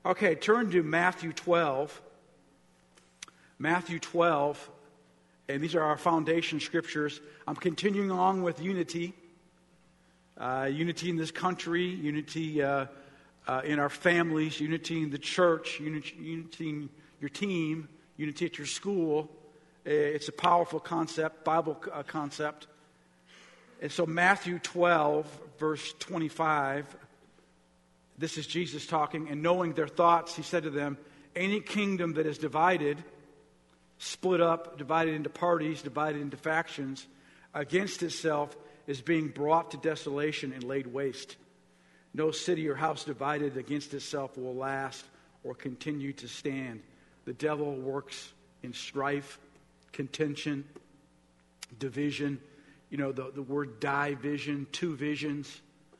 Okay, turn to Matthew 12. Matthew 12, and these are our foundation scriptures. I'm continuing on with unity. Unity in this country, unity in our families, unity in the church, unity in your team, unity at your school. It's a powerful concept, Bible concept. And so Matthew 12, verse 25, this is Jesus talking, and knowing their thoughts, he said to them, any kingdom that is divided, split up, divided into parties, divided into factions, against itself is being brought to desolation and laid waste. No city or house divided against itself will last or continue to stand. The devil works in strife, contention, division. You know, the word division, two visions.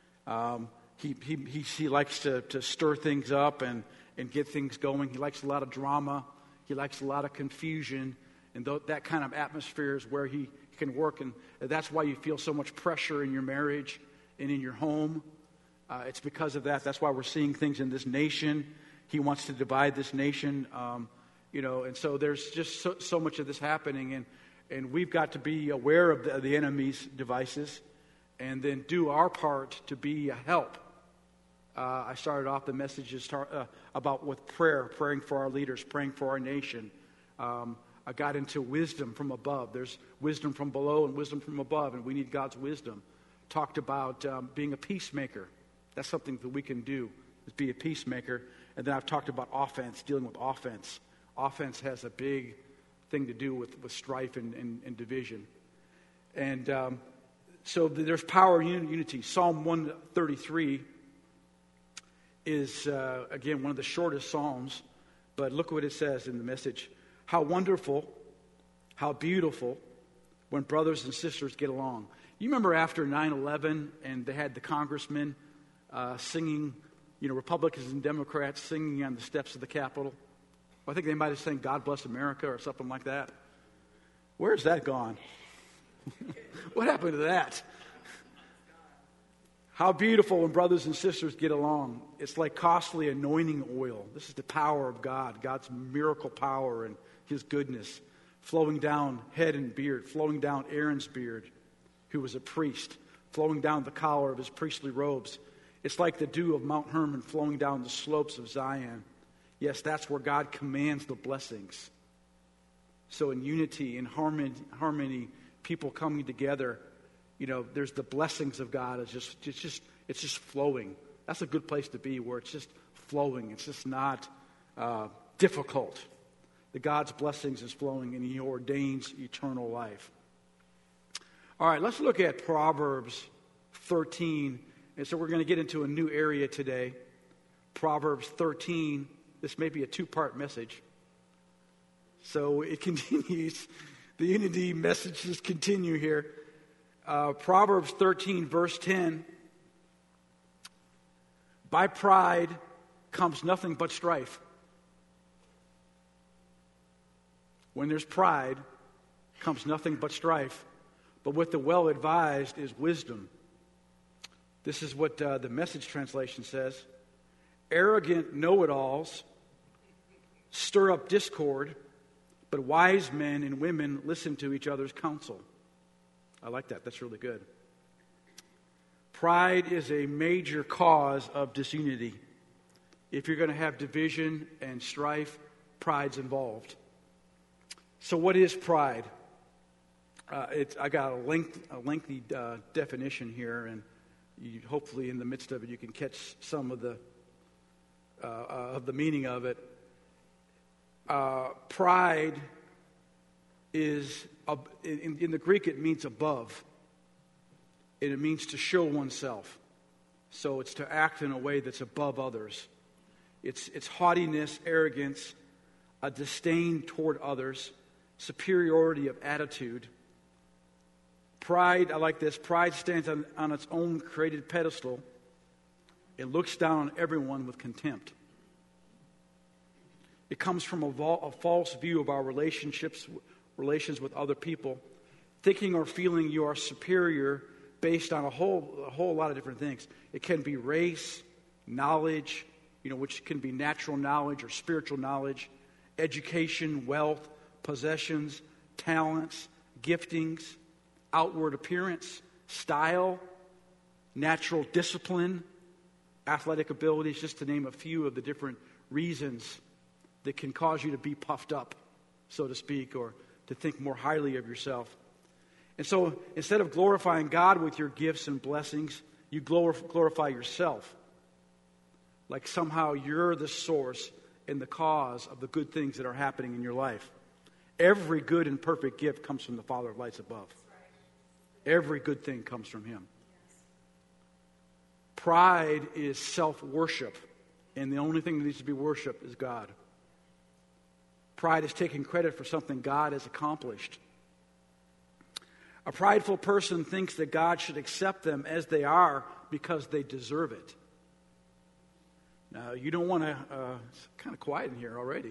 He likes to stir things up and get things going. He likes a lot of drama. He likes a lot of confusion. And that kind of atmosphere is where he can work. And that's why you feel so much pressure in your marriage and in your home. It's because of that. That's why we're seeing things in this nation. He wants to divide this nation. And so there's just so much of this happening. And we've got to be aware of the enemy's devices and then do our part to be a help. I started off the messages about with prayer, praying for our leaders, praying for our nation. I got into wisdom from above. There's wisdom from below and wisdom from above, and we need God's wisdom. Talked about being a peacemaker. That's something that we can do, is be a peacemaker. And then I've talked about offense, dealing with offense. Offense has a big thing to do with strife and division. And so there's power in unity. Psalm 133 is, again, one of the shortest psalms. But look what it says in the message. How wonderful, how beautiful when brothers and sisters get along. You remember after 9/11 and they had the congressmen singing, Republicans and Democrats singing on the steps of the Capitol? I think they might have sang God Bless America or something like that. Where's that gone? What happened to that? How beautiful when brothers and sisters get along. It's like costly anointing oil. This is the power of God, God's miracle power and his goodness, flowing down head and beard, flowing down Aaron's beard, who was a priest, flowing down the collar of his priestly robes. It's like the dew of Mount Hermon flowing down the slopes of Zion. Yes, that's where God commands the blessings. So in unity, in harmony, people coming together, there's the blessings of God. It's just flowing. That's a good place to be, where it's just flowing. It's just not difficult. The God's blessings is flowing, and he ordains eternal life. All right, let's look at Proverbs 13. And so we're going to get into a new area today. Proverbs 13. This may be a two-part message. So it continues. The unity messages continue here. Proverbs 13, verse 10. By pride comes nothing but strife. When there's pride, comes nothing but strife. But with the well-advised is wisdom. This is what the Message translation says. Arrogant know-it-alls stir up discord, but wise men and women listen to each other's counsel. I like that. That's really good. Pride is a major cause of disunity. If you're going to have division and strife, pride's involved. So what is pride? I got a lengthy definition here, and hopefully in the midst of it you can catch some of the meaning of it. Pride is, in the Greek, it means above. And it means to show oneself. So it's to act in a way that's above others. It's haughtiness, arrogance, a disdain toward others, superiority of attitude. Pride, I like this, pride stands on its own created pedestal. It looks down on everyone with contempt. It comes from a false view of our relations with other people, thinking or feeling you are superior based on a whole lot of different things. It can be race, knowledge, which can be natural knowledge or spiritual knowledge, education, wealth, possessions, talents, giftings, outward appearance, style, natural discipline, athletic abilities, just to name a few of the different reasons that can cause you to be puffed up, so to speak, or to think more highly of yourself. And so instead of glorifying God with your gifts and blessings, you glorify yourself. Like somehow you're the source and the cause of the good things that are happening in your life. Every good and perfect gift comes from the Father of lights above. Every good thing comes from Him. Pride is self-worship, and the only thing that needs to be worshipped is God. Pride is taking credit for something God has accomplished. A prideful person thinks that God should accept them as they are because they deserve it. Now, you don't want to, it's kind of quiet in here already.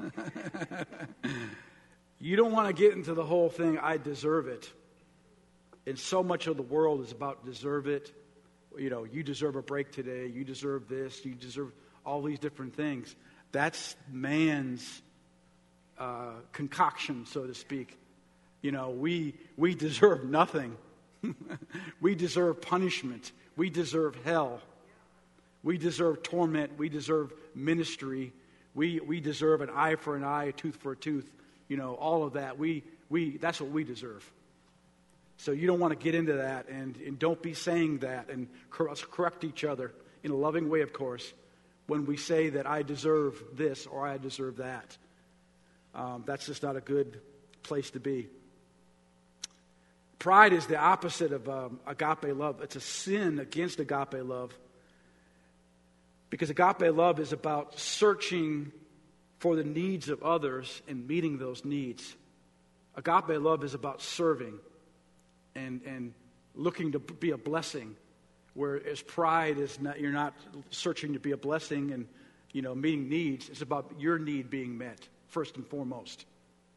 You don't want to get into the whole thing, I deserve it. And so much of the world is about deserve it. You deserve a break today. You deserve this. You deserve all these different things. That's man's concoction, so to speak. We deserve nothing. We deserve punishment. We deserve hell. We deserve torment. We deserve ministry. We deserve an eye for an eye, a tooth for a tooth. All of that. That's what we deserve. So you don't want to get into that, and don't be saying that, and correct each other in a loving way, of course, when we say that I deserve this or I deserve that. That's just not a good place to be. Pride is the opposite of agape love. It's a sin against agape love. Because agape love is about searching for the needs of others and meeting those needs. Agape love is about serving and looking to be a blessing. Whereas pride is not, you're not searching to be a blessing and meeting needs. It's about your need being met first and foremost.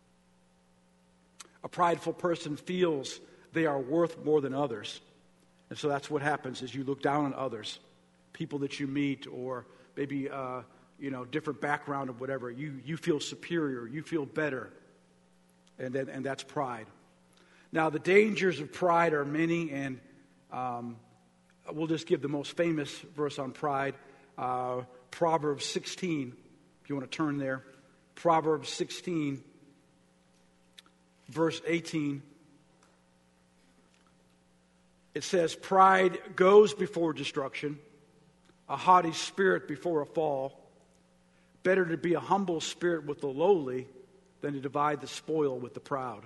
A prideful person feels they are worth more than others. And so that's what happens is you look down on others, people that you meet, or maybe different background or whatever. You feel superior, you feel better. And that's pride. Now, the dangers of pride are many, and we'll just give the most famous verse on pride, Proverbs 16, if you want to turn there. Proverbs 16, verse 18. It says, pride goes before destruction, a haughty spirit before a fall. Better to be a humble spirit with the lowly than to divide the spoil with the proud.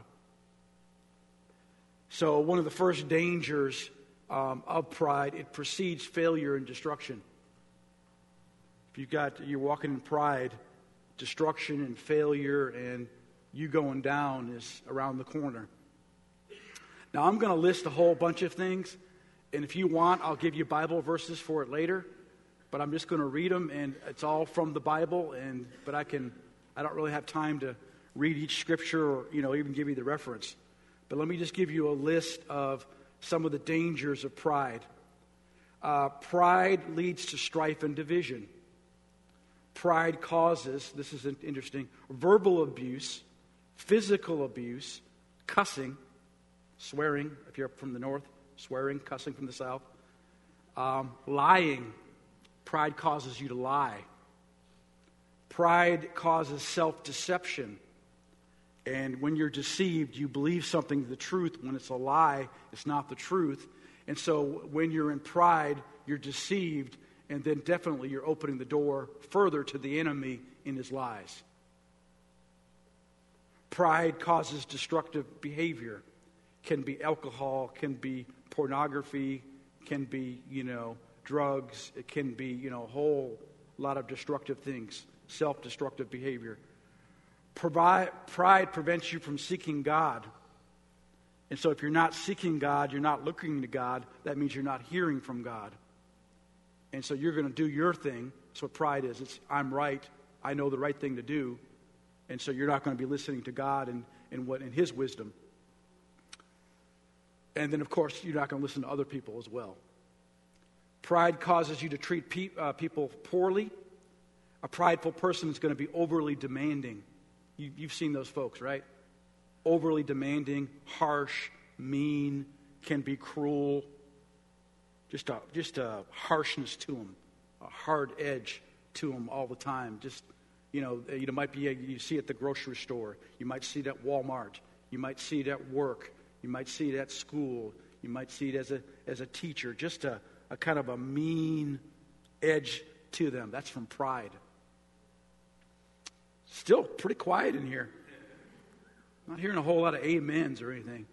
So one of the first dangers of pride, it precedes failure and destruction. If you're walking in pride, destruction and failure and you going down is around the corner. Now I'm going to list a whole bunch of things, and if you want, I'll give you Bible verses for it later. But I'm just going to read them, and it's all from the Bible. But I don't really have time to read each scripture or even give you the reference. But let me just give you a list of some of the dangers of pride. Pride leads to strife and division. Pride causes, this is interesting, verbal abuse, physical abuse, cussing, swearing, if you're from the north, swearing, cussing from the south, lying. Pride causes you to lie. Pride causes self-deception. And when you're deceived, you believe something the truth. When it's a lie, it's not the truth. And so when you're in pride, you're deceived, and then definitely you're opening the door further to the enemy in his lies. Pride causes destructive behavior. Can be alcohol, can be pornography, can be, drugs. It can be, a whole lot of destructive things, self-destructive behavior. Pride prevents you from seeking God. And so if you're not seeking God, you're not looking to God, that means you're not hearing from God. And so you're going to do your thing. That's what pride is. It's, I'm right. I know the right thing to do. And so you're not going to be listening to God and His wisdom. And then, of course, you're not going to listen to other people as well. Pride causes you to treat people poorly A prideful person is going to be overly demanding. You've seen those folks, right? Overly demanding, harsh, mean, can be cruel. Just a harshness to them, a hard edge to them all the time. Just, might be, you see it at the grocery store. You might see it at Walmart. You might see it at work. You might see it at school. You might see it as a teacher. Just a kind of a mean edge to them. That's from pride. Still pretty quiet in here. Not hearing a whole lot of amens or anything.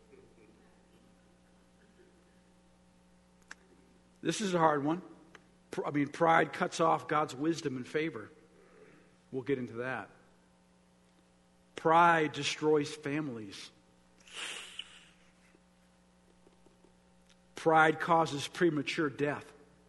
This is a hard one. Pride cuts off God's wisdom and favor. We'll get into that. Pride destroys families. Pride causes premature death.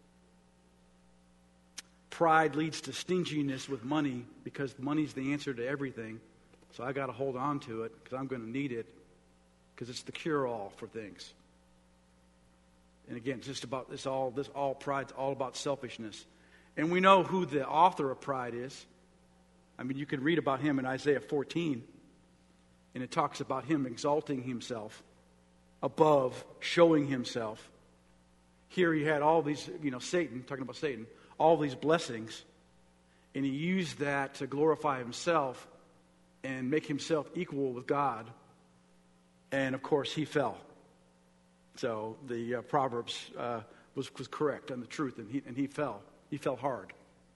Pride leads to stinginess with money because money's the answer to everything. So I got to hold on to it because I'm going to need it because it's the cure-all for things. And again, it's just about all pride's all about selfishness. And we know who the author of pride is. You can read about him in Isaiah 14, and it talks about him exalting himself above, showing himself. Here he had all these, Satan, talking about Satan, all these blessings, and he used that to glorify himself and make himself equal with God. And of course, he fell. So the Proverbs was correct on the truth, and he fell. He fell hard.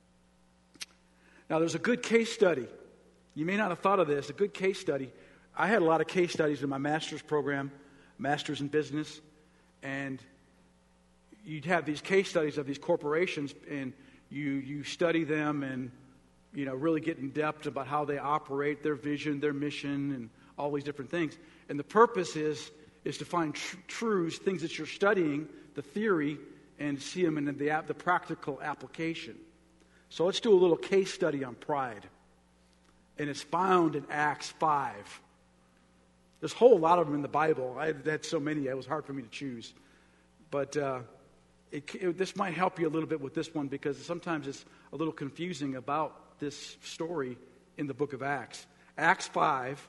Now, there's a good case study. You may not have thought of this. A good case study. I had a lot of case studies in my master's program, master's in business, and you'd have these case studies of these corporations, and you study them and really get in depth about how they operate, their vision, their mission, and all these different things. And the purpose is to find truths, things that you're studying, the theory, and see them in the practical application. So let's do a little case study on pride. And it's found in Acts 5. There's a whole lot of them in the Bible. I had so many, it was hard for me to choose. But this might help you a little bit with this one because sometimes it's a little confusing about this story in the book of Acts. Acts 5,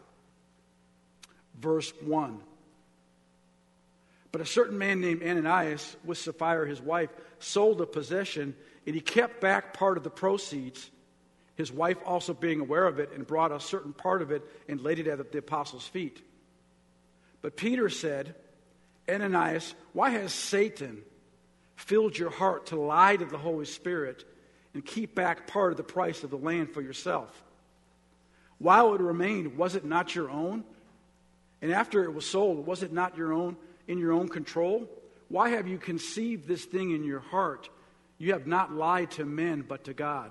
verse 1. But a certain man named Ananias, with Sapphira his wife, sold a possession, and he kept back part of the proceeds, his wife also being aware of it, and brought a certain part of it and laid it at the apostles' feet. But Peter said, Ananias, why has Satan filled your heart to lie to the Holy Spirit and keep back part of the price of the land for yourself? While it remained, was it not your own? And after it was sold, was it not your own, in your own control? Why have you conceived this thing in your heart? You have not lied to men, but to God.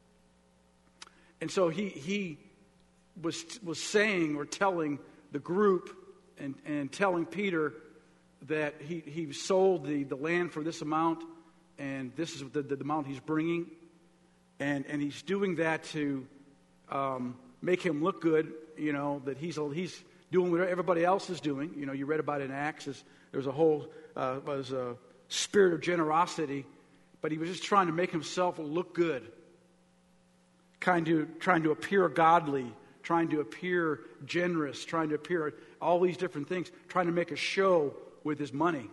And so he was saying or telling the group and telling Peter that he sold the land for this amount, and this is the amount he's bringing. And he's doing that to make him look good, that he's doing what everybody else is doing. You read about it in Acts. There's a whole was a spirit of generosity, but he was just trying to make himself look good, trying to appear godly, trying to appear generous, trying to appear all these different things, trying to make a show with his money.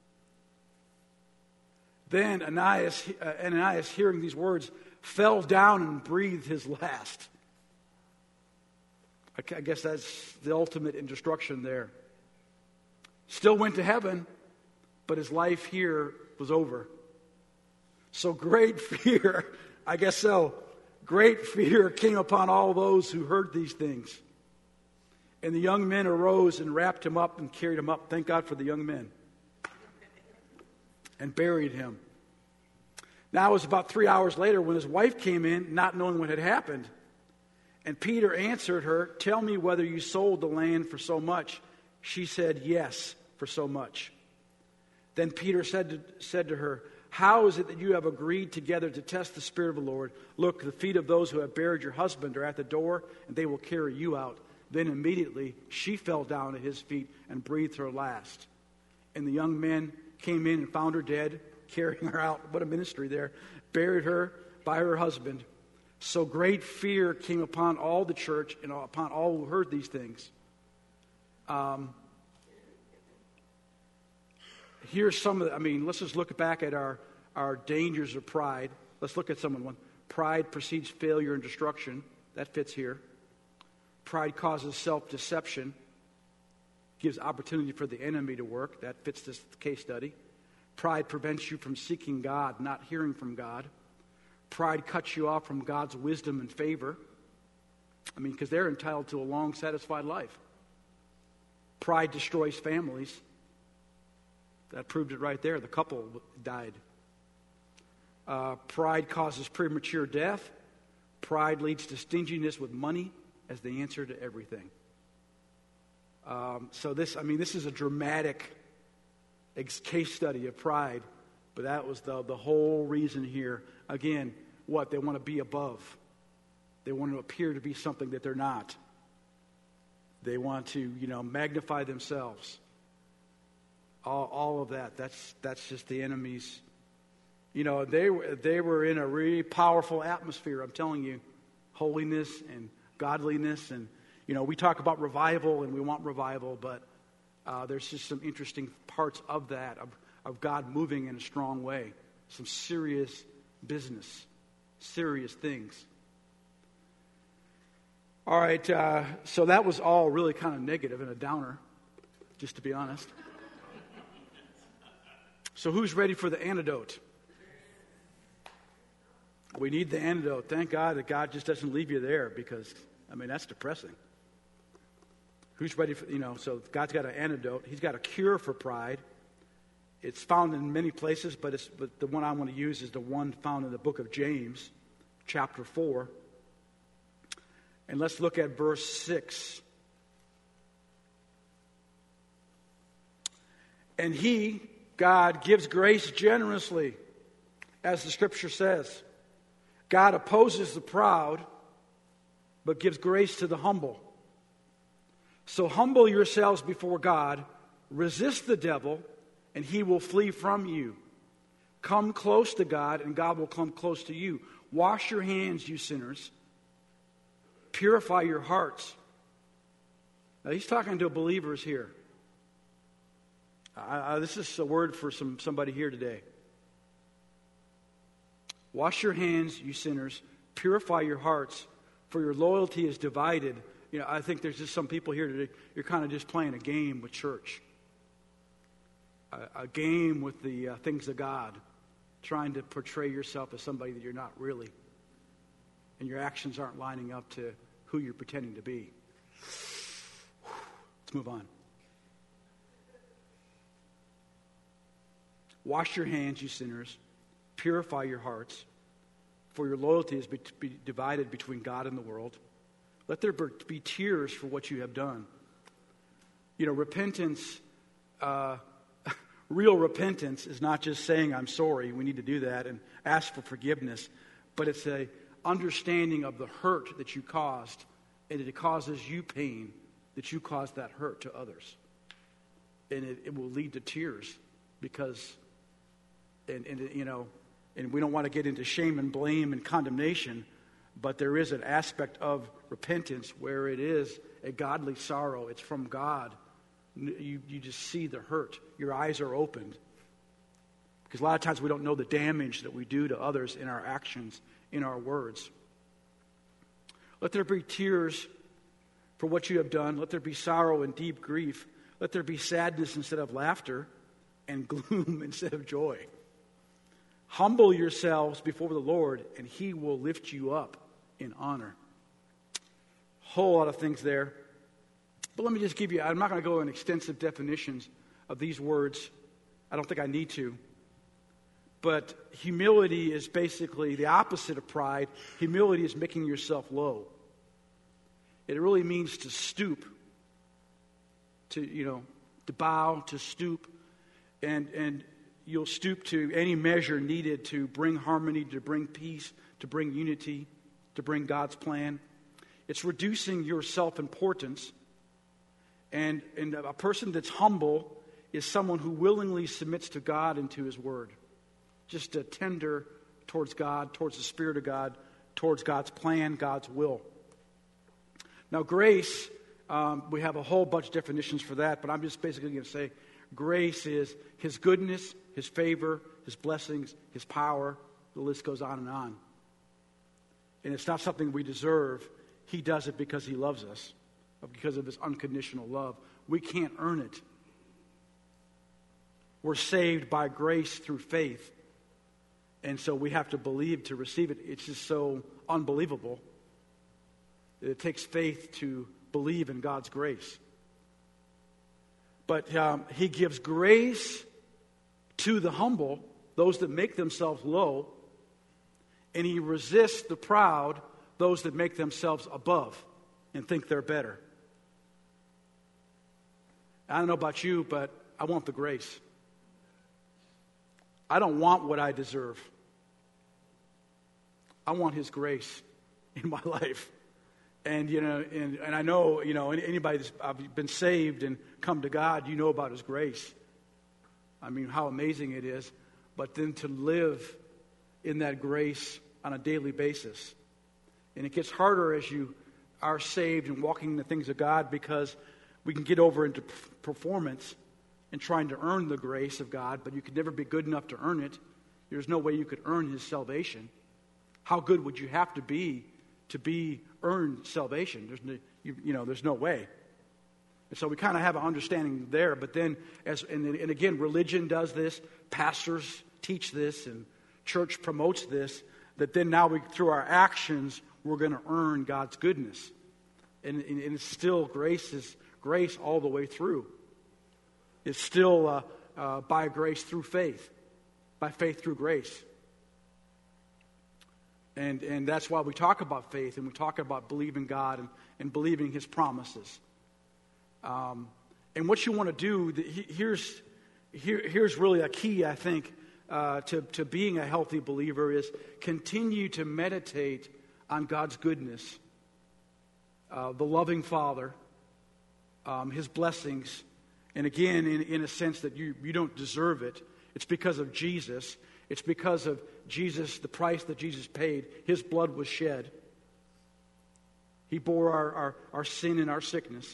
Then Ananias, hearing these words, fell down and breathed his last. I guess that's the ultimate in destruction there. Still went to heaven, but his life here was over. So great fear, I guess so, great fear came upon all those who heard these things. And the young men arose and wrapped him up and carried him up. Thank God for the young men. And buried him. Now it was about 3 hours later when his wife came in, not knowing what had happened. And Peter answered her, tell me whether you sold the land for so much. She said, yes, for so much. Then Peter said to her, how is it that you have agreed together to test the Spirit of the Lord? Look, the feet of those who have buried your husband are at the door, and they will carry you out. Then immediately she fell down at his feet and breathed her last. And the young men came in and found her dead, carrying her out. What a ministry there. Buried her by her husband. So great fear came upon all the church and upon all who heard these things. Here's some of the, let's just look back at our dangers of pride. Let's look at one. Pride precedes failure and destruction. That fits here. Pride causes self-deception. Gives opportunity for the enemy to work. That fits this case study. Pride prevents you from seeking God, not hearing from God. Pride cuts you off from God's wisdom and favor. Because they're entitled to a long, satisfied life. Pride destroys families. That proved it right there. The couple died. Pride causes premature death. Pride leads to stinginess with money as the answer to everything. So this is a dramatic case study of pride, but that was the whole reason here. Again, what? They want to be above. They want to appear to be something that they're not. They want to, magnify themselves. All of that. That's just the enemy's. They were in a really powerful atmosphere. I'm telling you, holiness and godliness, and we talk about revival and we want revival, but there's just some interesting parts of that of God moving in a strong way. Some serious business, serious things. All right, so that was all really kind of negative and a downer, just to be honest. So who's ready for the antidote? We need the antidote. Thank God that God just doesn't leave you there, because, that's depressing. Who's ready for, so God's got an antidote. He's got a cure for pride. It's found in many places, but the one I want to use is the one found in the book of James, chapter 4. And let's look at verse 6. And he, God, gives grace generously, as the scripture says. God opposes the proud, but gives grace to the humble. So humble yourselves before God, resist the devil, and he will flee from you. Come close to God, and God will come close to you. Wash your hands, you sinners. Purify your hearts. Now, he's talking to believers here. This is a word for somebody here today. Wash your hands, you sinners. Purify your hearts, for your loyalty is divided. I think there's just some people here today, you're kind of just playing a game with church. A game with the things of God. Trying to portray yourself as somebody that you're not really. And your actions aren't lining up to who you're pretending to be. Let's move on. Wash your hands, you sinners. Purify your hearts, for your loyalty is be divided between God and the world. Let there be tears for what you have done. Repentance, real repentance is not just saying, I'm sorry. We need to do that and ask for forgiveness. But it's a understanding of the hurt that you caused, and it causes you pain that you caused that hurt to others. And it will lead to tears because, and we don't want to get into shame and blame and condemnation, but there is an aspect of repentance where it is a godly sorrow. It's from God. You just see the hurt. Your eyes are opened. Because a lot of times we don't know the damage that we do to others in our actions, in our words. Let there be tears for what you have done. Let there be sorrow and deep grief. Let there be sadness instead of laughter and gloom instead of joy. Humble yourselves before the Lord, and he will lift you up in honor. Whole lot of things there. But let me just give you, I'm not going to go in extensive definitions of these words. I don't think I need to. But humility is basically the opposite of pride. Humility is making yourself low. It really means to stoop, to bow, to stoop, and you'll stoop to any measure needed to bring harmony, to bring peace, to bring unity, to bring God's plan. It's reducing your self-importance. And a person that's humble is someone who willingly submits to God and to his word. Just a tender towards God, towards the Spirit of God, towards God's plan, God's will. Now, grace, we have a whole bunch of definitions for that, but I'm just basically going to say grace is His goodness, His favor, His blessings, His power. The list goes on and on. And it's not something we deserve. He does it because He loves us, because of His unconditional love. We can't earn it. We're saved by grace through faith. And so we have to believe to receive it. It's just so unbelievable. It takes faith to believe in God's grace. But He gives grace to the humble, those that make themselves low, and He resists the proud, those that make themselves above and think they're better. I don't know about you, but I want the grace. I don't want what I deserve. I want His grace in my life. And, and I know, anybody that's been saved and come to God, you know about His grace. I mean, how amazing it is. But then to live in that grace on a daily basis. And it gets harder as you are saved and walking in the things of God, because we can get over into performance and trying to earn the grace of God, but you could never be good enough to earn it. There's no way you could earn His salvation. How good would you have to be earn salvation? There's no way. And so we kind of have an understanding there. But then, and again, religion does this, pastors teach this, and church promotes this. That then now through our actions, we're going to earn God's goodness, and it's still grace is grace all the way through. It's still by grace through faith, by faith through grace. And that's why we talk about faith, and we talk about believing God and believing His promises. And what you want to do, here's really a key, I think, to being a healthy believer, is continue to meditate on God's goodness, the loving Father, His blessings. And again, in a sense that you don't deserve it. It's because of Jesus. It's because of Jesus, the price that Jesus paid. His blood was shed. He bore our sin and our sickness.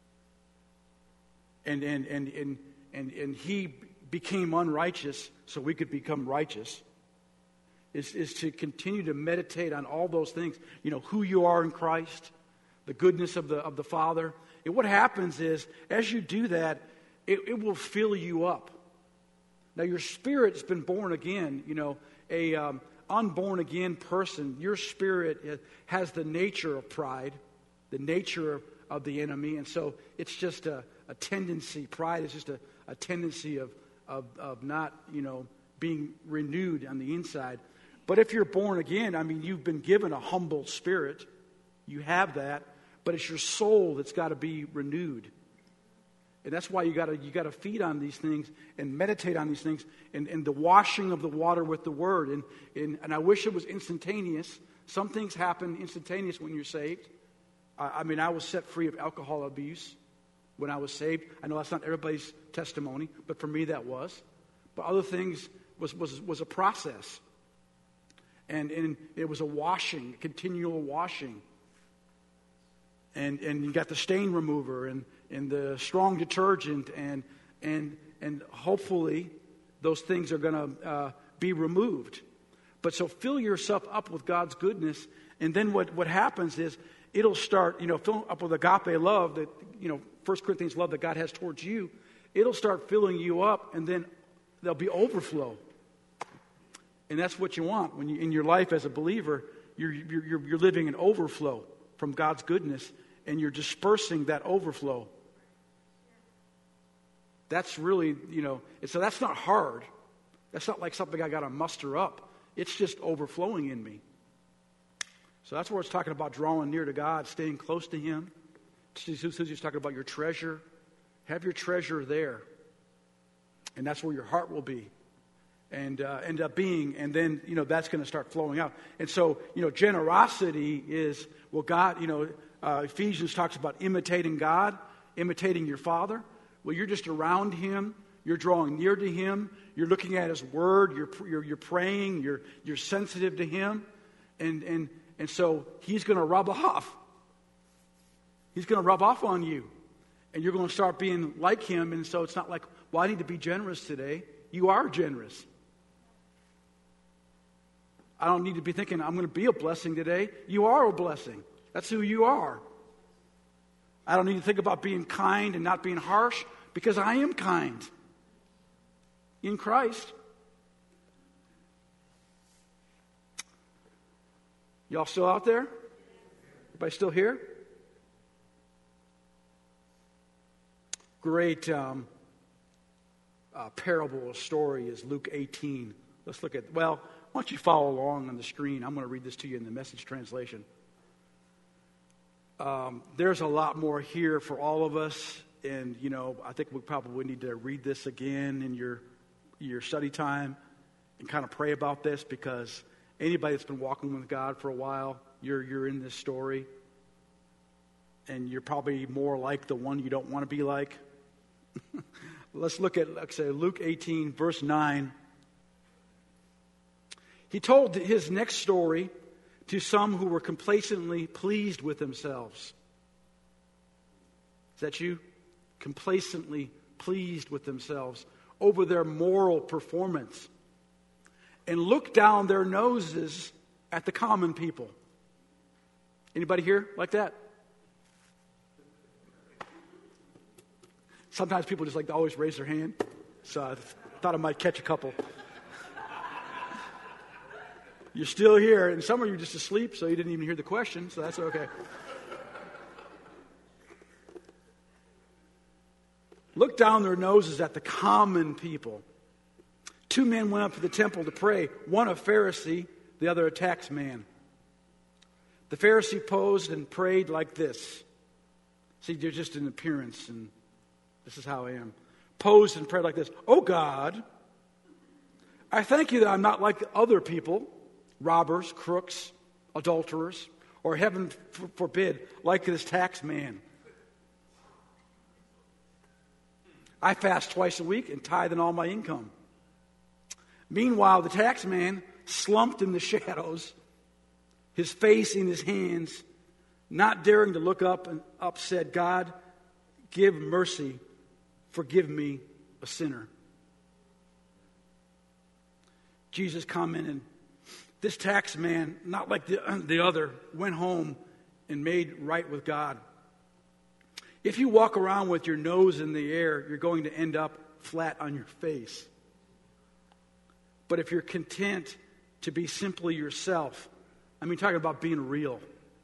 And He became unrighteous so we could become righteous. Is to continue to meditate on all those things. Who you are in Christ, the goodness of the Father. And what happens is, as you do that, it will fill you up. Now, your spirit's been born again. A unborn again person, your spirit has the nature of pride, the nature of the enemy. And so it's just a tendency. Pride is just a tendency of not, being renewed on the inside. But if you're born again, you've been given a humble spirit. You have that. But it's your soul that's got to be renewed. And that's why you got to feed on these things and meditate on these things, and the washing of the water with the Word. And I wish it was instantaneous. Some things happen instantaneous when you're saved. I was set free of alcohol abuse when I was saved. I know that's not everybody's testimony, but for me that was. But other things was a process. And it was a washing, a continual washing. And you got the stain remover and the strong detergent, and hopefully those things are going to be removed. But so fill yourself up with God's goodness, and then what happens is it'll start, filling up with agape love that, 1 Corinthians love that God has towards you. It'll start filling you up, and then there'll be overflow. And that's what you want when in your life as a believer. You're living in overflow from God's goodness, and you're dispersing that overflow. That's really, so that's not hard. That's not like something I got to muster up. It's just overflowing in me. So that's where it's talking about drawing near to God, staying close to Him. He's talking about your treasure. Have your treasure there. And that's where your heart will be. And end up being, and then, that's going to start flowing out. And so, generosity is, God, Ephesians talks about imitating God, imitating your Father. Well, you're just around Him. You're drawing near to Him. You're looking at His Word. You're praying. You're sensitive to Him, and And so he's going to rub off. He's going to rub off on you. And you're going to start being like him. And so it's not like, well, I need to be generous today. You are generous. I don't need to be thinking, I'm going to be a blessing today. You are a blessing. That's who you are. I don't need to think about being kind and not being harsh, because I am kind in Christ. Y'all still out there? Everybody still here? Great parable or story is Luke 18. Let's look at, well, why don't you follow along on the screen? I'm going to read this to you in the Message translation. There's a lot more here for all of us. And, I think we probably need to read this again in your study time and kind of pray about this, because anybody that's been walking with God for a while, you're in this story. And you're probably more like the one you don't want to be like. Let's look at, like I say, Luke 18, verse 9. He told his next story to some who were complacently pleased with themselves. Is that you? Complacently pleased with themselves over their moral performance, and looked down their noses at the common people. Anybody here like that? Sometimes people just like to always raise their hand, so I thought I might catch a couple. You're still here, and some of you are just asleep, so you didn't even hear the question, so that's okay. Look down their noses at the common people. 2 men went up to the temple to pray, one a Pharisee, the other a tax man. The Pharisee posed and prayed like this. See, they're just an appearance, and this is how I am. Posed and prayed like this. Oh God, I thank you that I'm not like other people, robbers, crooks, adulterers, or heaven forbid, like this tax man. I fast twice a week and tithe in all my income. Meanwhile, the tax man, slumped in the shadows, his face in his hands, not daring to look up, said, God, give mercy, forgive me, a sinner. Jesus commented, this tax man, not like the other, went home and made right with God. If you walk around with your nose in the air, you're going to end up flat on your face. But if you're content to be simply yourself, talking about being real,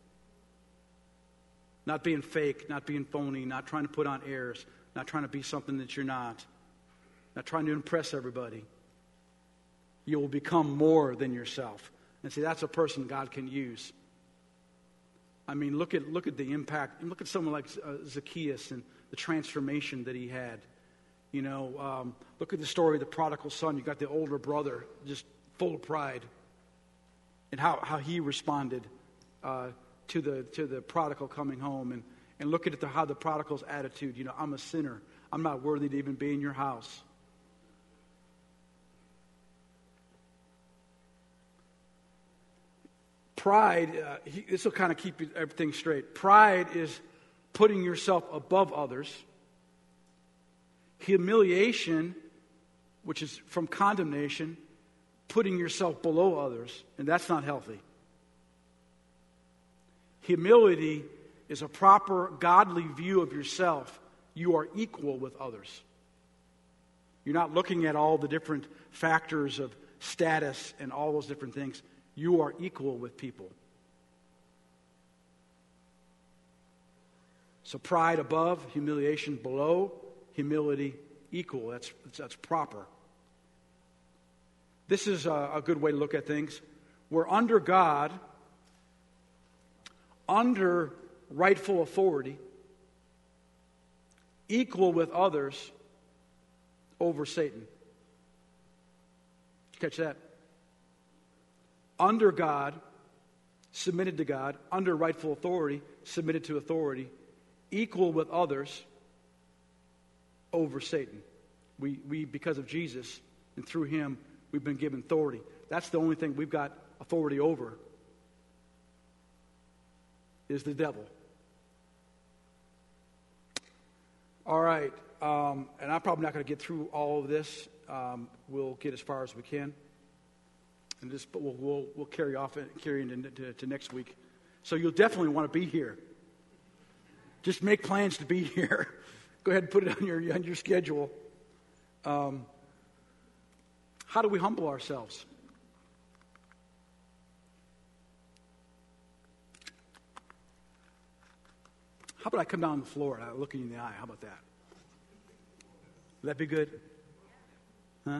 not being fake, not being phony, not trying to put on airs, not trying to be something that you're not trying to impress everybody, you will become more than yourself. And see, that's a person God can use. Look at the impact. And look at someone like Zacchaeus and the transformation that he had. Look at the story of the prodigal son. You got the older brother just full of pride, and how he responded to the prodigal coming home. And look at how the prodigal's attitude. I'm a sinner. I'm not worthy to even be in your house. Pride, this will kind of keep everything straight. Pride is putting yourself above others. Humiliation, which is from condemnation, putting yourself below others, and that's not healthy. Humility is a proper godly view of yourself. You are equal with others. You're not looking at all the different factors of status and all those different things. You are equal with people. So pride above, humiliation below, humility equal. That's proper. This is a good way to look at things. We're under God, under rightful authority, equal with others over Satan. Did you catch that? Under God, submitted to God, under rightful authority, submitted to authority, equal with others over Satan. We because of Jesus and through him, we've been given authority. That's the only thing we've got authority over. is the devil. All right, and I'm probably not going to get through all of this. We'll get as far as we can, and but we'll carry into next week. So you'll definitely want to be here. Just make plans to be here. Go ahead and put it on your schedule. How do we humble ourselves? How about I come down on the floor and I look you in the eye? How about that? Would that be good? Huh?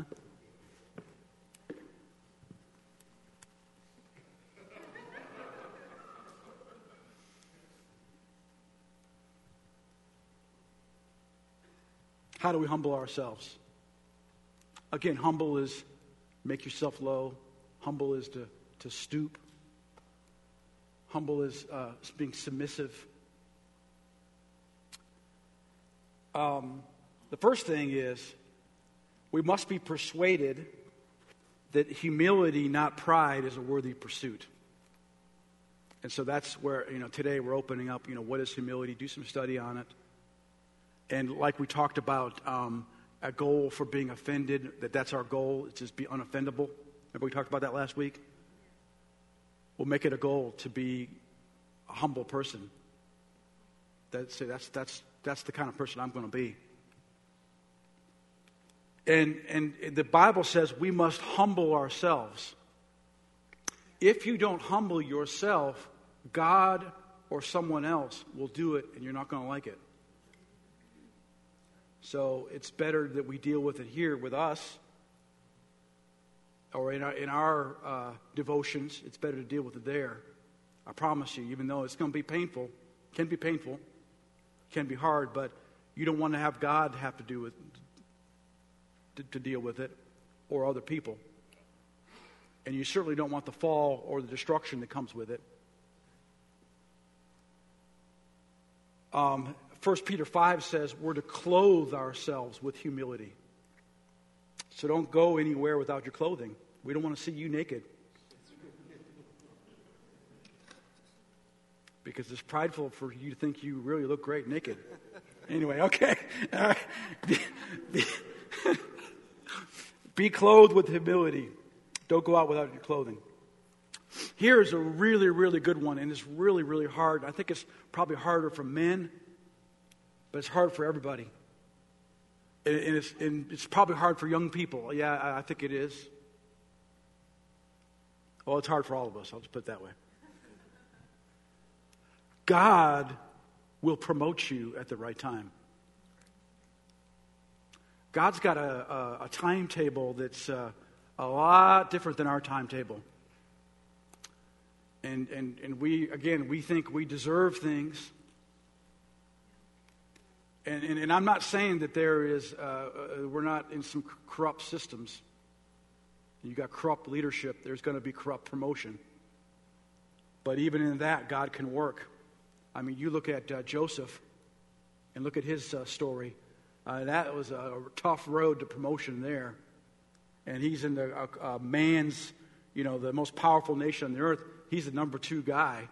How do we humble ourselves? Again, humble is make yourself low. Humble is to stoop. Humble is being submissive. The first thing is we must be persuaded that humility, not pride, is a worthy pursuit. And so that's where, today we're opening up, what is humility? Do some study on it. And like we talked about, a goal for being offended, that's our goal. It's just be unoffendable. Remember we talked about that last week? We'll make it a goal to be a humble person. That's the kind of person I'm going to be. And the Bible says we must humble ourselves. If you don't humble yourself, God or someone else will do it, and you're not going to like it. So it's better that we deal with it here with us, or in our devotions. It's better to deal with it there. I promise you, even though it's going to be painful, can be painful, can be hard, but you don't want to have God have to deal with it, or other people. And you certainly don't want the fall or the destruction that comes with it. 1 Peter 5 says we're to clothe ourselves with humility. So don't go anywhere without your clothing. We don't want to see you naked. Because it's prideful for you to think you really look great naked. Anyway, okay. All right. Be clothed with humility. Don't go out without your clothing. Here is a really, really good one, and it's really, really hard. I think it's probably harder for men, but it's hard for everybody. And it's probably hard for young people. Yeah, I think it is. Well, it's hard for all of us. I'll just put it that way. God will promote you at the right time. God's got a timetable that's a lot different than our timetable. And we think we deserve things. And I'm not saying that we're not in some corrupt systems. You got corrupt leadership, there's going to be corrupt promotion. But even in that, God can work. I mean, you look at Joseph and look at his story. That was a tough road to promotion there. And he's in the man's, the most powerful nation on the earth. He's the number 2 guy.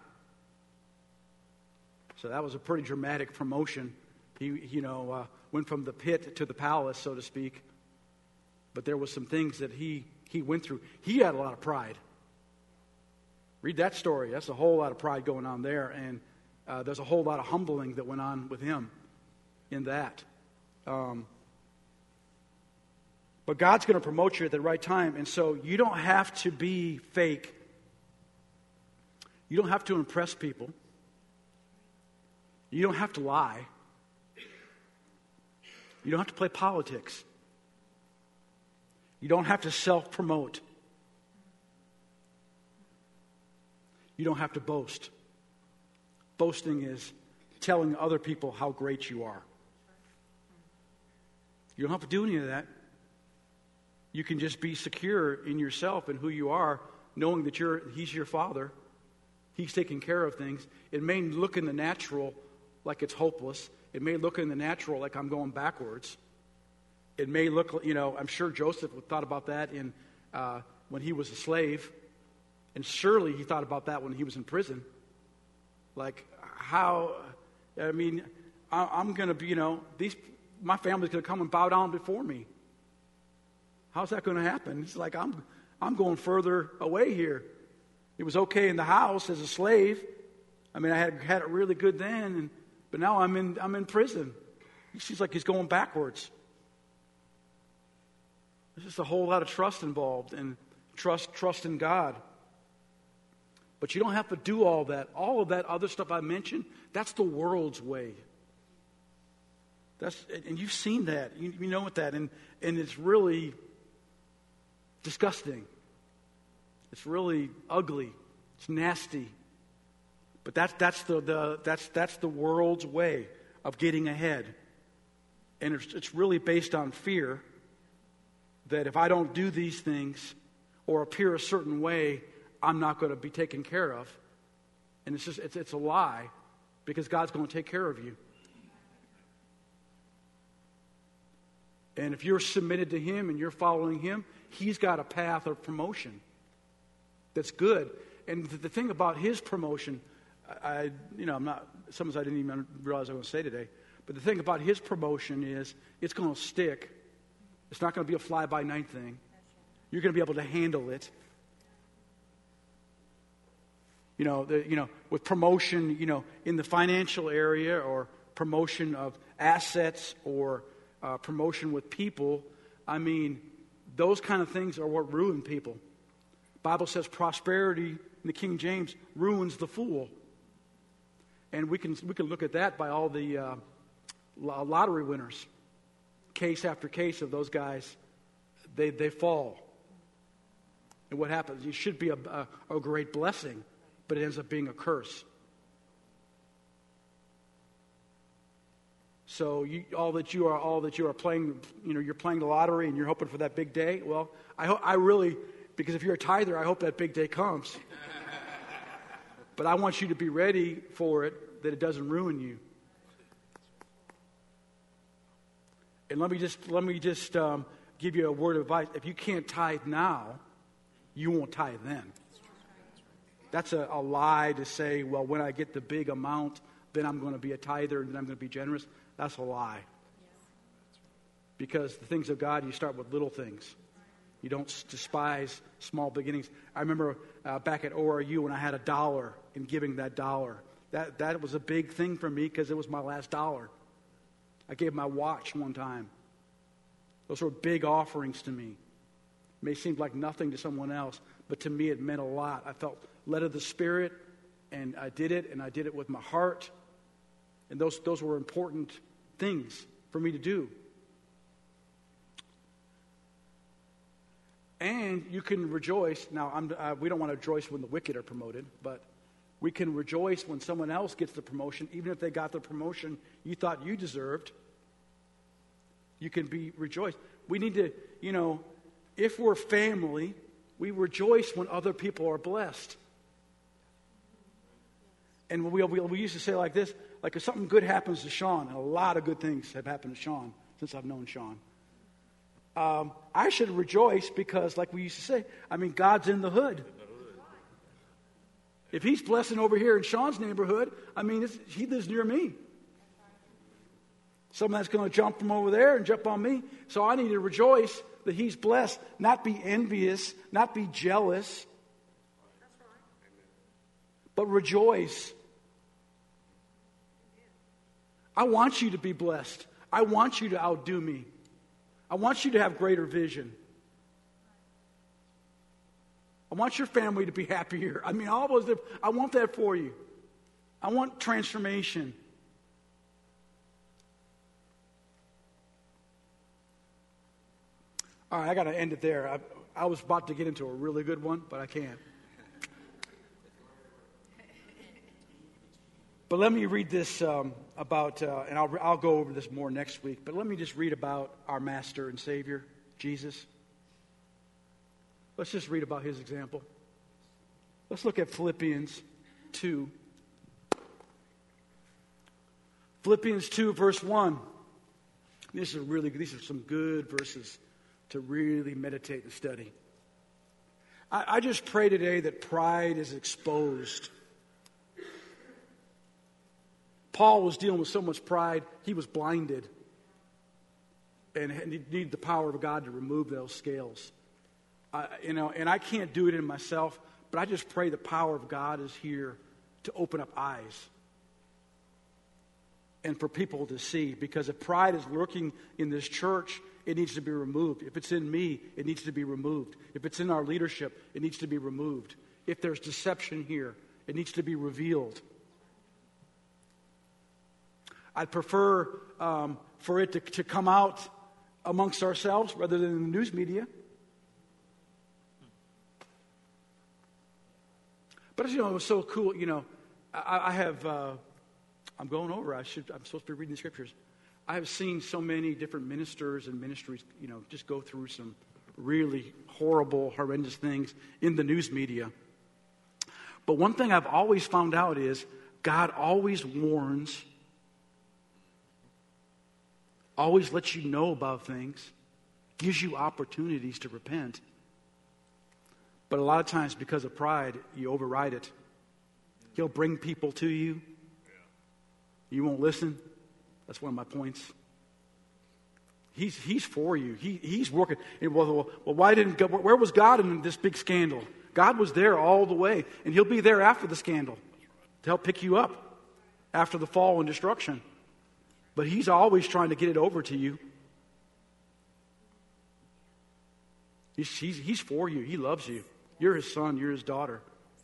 So that was a pretty dramatic promotion. He went from the pit to the palace, so to speak. But there was some things that he went through. He had a lot of pride. Read that story. That's a whole lot of pride going on there. And there's a whole lot of humbling that went on with him in that. But God's going to promote you at the right time. And so you don't have to be fake. You don't have to impress people. You don't have to lie. You don't have to play politics. You don't have to self-promote. You don't have to boast. Boasting is telling other people how great you are. You don't have to do any of that. You can just be secure in yourself and who you are, knowing that He's your Father. He's taking care of things. It may look in the natural like it's hopeless. It may look in the natural like I'm going backwards. It may look, I'm sure Joseph thought about that when he was a slave. And surely he thought about that when he was in prison. Like, how, I mean, I'm going to be, my family's going to come and bow down before me. How's that going to happen? It's like, I'm going further away here. It was okay in the house as a slave. I mean, I had it really good then, but now I'm in prison. It seems like he's going backwards. There's just a whole lot of trust involved, and trust in God. But you don't have to do all that. All of that other stuff I mentioned, that's the world's way. And you've seen that. You know what that, and it's really disgusting. It's really ugly. It's nasty. But that's the world's way of getting ahead. And it's really based on fear that if I don't do these things or appear a certain way, I'm not going to be taken care of. And it's a lie, because God's going to take care of you. And if you're submitted to Him and you're following Him, He's got a path of promotion that's good. And the thing about His promotion, sometimes I didn't even realize I was going to say today, but the thing about His promotion is it's going to stick. It's not going to be a fly-by-night thing. You're going to be able to handle it. With promotion, in the financial area, or promotion of assets, or promotion with people, I mean, those kind of things are what ruin people. The Bible says prosperity, in the King James, ruins the fool. And we can look at that by all the lottery winners. Case after case of those guys, they fall. And what happens? It should be a great blessing, but it ends up being a curse. So all that you are playing, you're playing the lottery and you're hoping for that big day. Well, I really, because if you're a tither, I hope that big day comes. But I want you to be ready for it, that it doesn't ruin you. And let me just give you a word of advice. If you can't tithe now, you won't tithe then. That's a lie to say, well, when I get the big amount, then I'm going to be a tither and then I'm going to be generous. That's a lie. Because the things of God, you start with little things. You don't despise small beginnings. I remember back at ORU when I had $1 and giving that $1. That was a big thing for me because it was my last $1. I gave my watch one time. Those were big offerings to me. It may seem like nothing to someone else, but to me it meant a lot. I felt led of the Spirit, and I did it with my heart. And those were important things for me to do. And you can rejoice. Now, we don't want to rejoice when the wicked are promoted, but we can rejoice when someone else gets the promotion, even if they got the promotion you thought you deserved. You can be rejoiced. We need to, if we're family, we rejoice when other people are blessed. And we used to say like this, like if something good happens to Sean, and a lot of good things have happened to Sean since I've known Sean, I should rejoice because, like we used to say, God's in the hood. If He's blessing over here in Sean's neighborhood, He lives near me. Someone that's going to jump from over there and jump on me. So I need to rejoice that He's blessed, not be envious, not be jealous, but rejoice. I want you to be blessed. I want you to outdo me. I want you to have greater vision. I want your family to be happier. All those. I want that for you. I want transformation. All right, I got to end it there. I was about to get into a really good one, but I can't. But let me read this about, and I'll go over this more next week, but let me just read about our Master and Savior, Jesus. Let's just read about His example. Let's look at Philippians 2. Philippians 2, verse 1. These are some good verses to really meditate and study. I just pray today that pride is exposed. Paul was dealing with so much pride, he was blinded. And he needed the power of God to remove those scales. And I can't do it in myself, but I just pray the power of God is here to open up eyes and for people to see. Because if pride is lurking in this church, it needs to be removed. If it's in me, it needs to be removed. If it's in our leadership, it needs to be removed. If there's deception here, it needs to be revealed. I'd prefer for it to come out amongst ourselves rather than in the news media. But it was so cool. I have. I'm going over. I'm supposed to be reading the scriptures. I have seen so many different ministers and ministries, just go through some really horrible, horrendous things in the news media. But one thing I've always found out is God always warns, always lets you know about things, gives you opportunities to repent. But a lot of times, because of pride, you override it. He'll bring people to you. You won't listen. That's one of my points. He's for you. He's working. Well, why didn't God, where was God in this big scandal? God was there all the way, and He'll be there after the scandal to help pick you up after the fall and destruction. But He's always trying to get it over to you. He's for you. He loves you. You're His son. You're His daughter.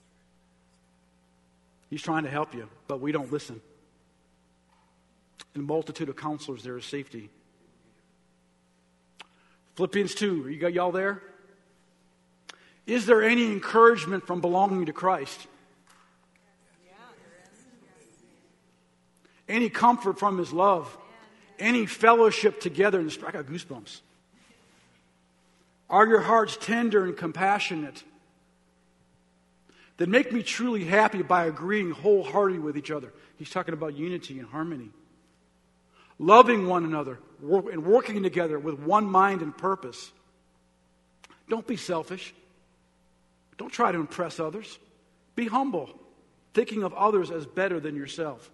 He's trying to help you, but we don't listen. In a multitude of counselors, there is safety. Philippians 2, y'all there? Is there any encouragement from belonging to Christ? Any comfort from His love? Any fellowship together? And I got goosebumps. Are your hearts tender and compassionate? Then make me truly happy by agreeing wholeheartedly with each other. He's talking about unity and harmony. Loving one another and working together with one mind and purpose. Don't be selfish. Don't try to impress others. Be humble, thinking of others as better than yourselves.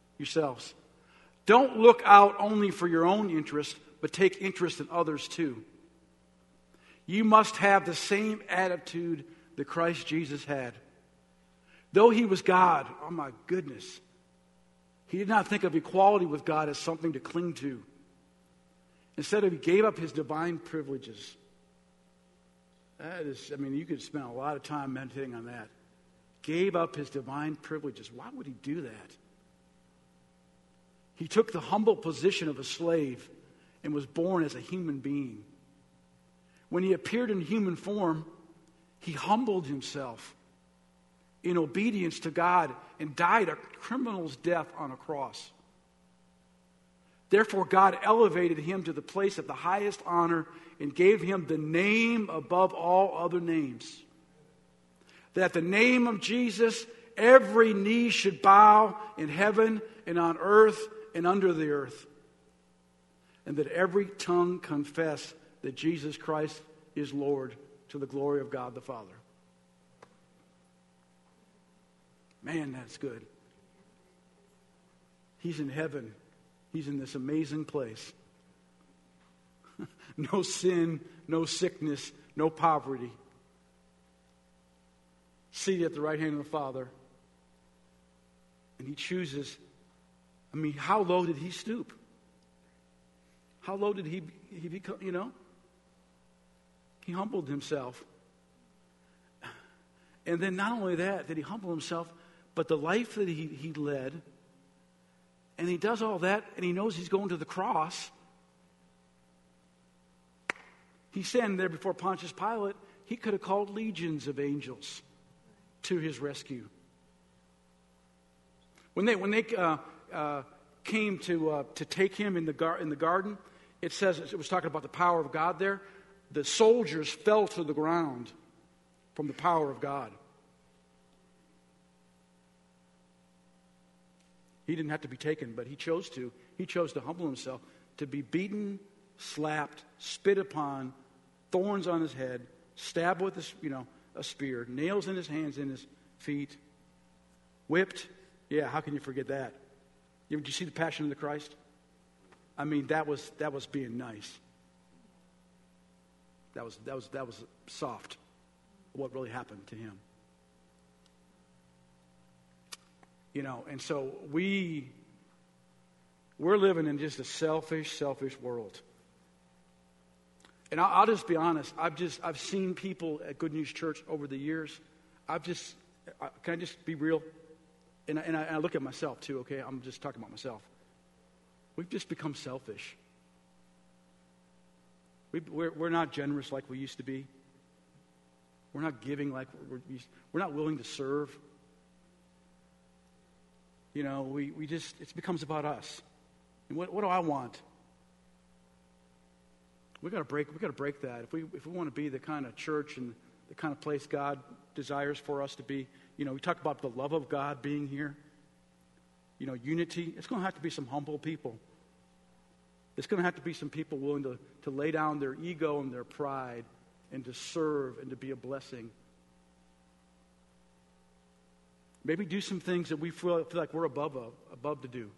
Don't look out only for your own interest, but take interest in others too. You must have the same attitude that Christ Jesus had. Though He was God, oh my goodness, He did not think of equality with God as something to cling to. Instead, He gave up His divine privileges. You could spend a lot of time meditating on that. Gave up His divine privileges. Why would He do that? He took the humble position of a slave and was born as a human being. When He appeared in human form, He humbled Himself in obedience to God and died a criminal's death on a cross. Therefore, God elevated Him to the place of the highest honor and gave Him the name above all other names. That at the name of Jesus, every knee should bow in heaven and on earth and under the earth. And that every tongue confess that Jesus Christ is Lord, to the glory of God the Father. Man, that's good. He's in heaven. He's in this amazing place. No sin, no sickness, no poverty. Seated at the right hand of the Father. And He chooses. How low did He stoop? How low did He become, He humbled Himself. And then not only that, did He humble Himself, but the life that he led, and He does all that, and He knows He's going to the cross. He's standing there before Pontius Pilate. He could have called legions of angels to His rescue. When they came to take Him in the garden, it says, it was talking about the power of God there. The soldiers fell to the ground from the power of God. He didn't have to be taken, but He chose to. He chose to humble Himself, to be beaten, slapped, spit upon, thorns on His head, stabbed with a spear, nails in His hands and His feet, whipped. Yeah, how can you forget that? Did you see the Passion of the Christ? I mean, that was being nice. That was soft. What really happened to him. You know, and so we're living in just a selfish world. And I'll just be honest. I've seen people at Good News Church over the years. Can I just be real? And I look at myself too. Okay, I'm just talking about myself. We've just become selfish. We're not generous like we used to be. We're not giving like we're not willing to serve. You know, it becomes about us. And what do I want? We got to break that. If we want to be the kind of church and the kind of place God desires for us to be, you know, we talk about the love of God being here. You know, unity. It's going to have to be some humble people. It's going to have to be some people willing to lay down their ego and their pride and to serve and to be a blessing. Maybe do some things that we feel like we're above to do.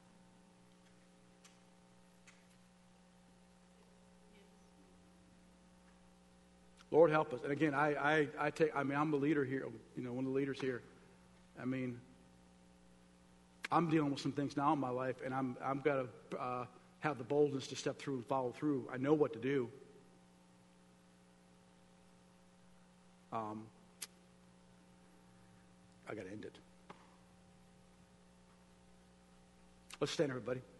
Lord, help us. And again, I'm the leader here, you know, one of the leaders here. I mean, I'm dealing with some things now in my life, and I'm got to have the boldness to step through and follow through. I know what to do. I got to end it. Let's stand, everybody.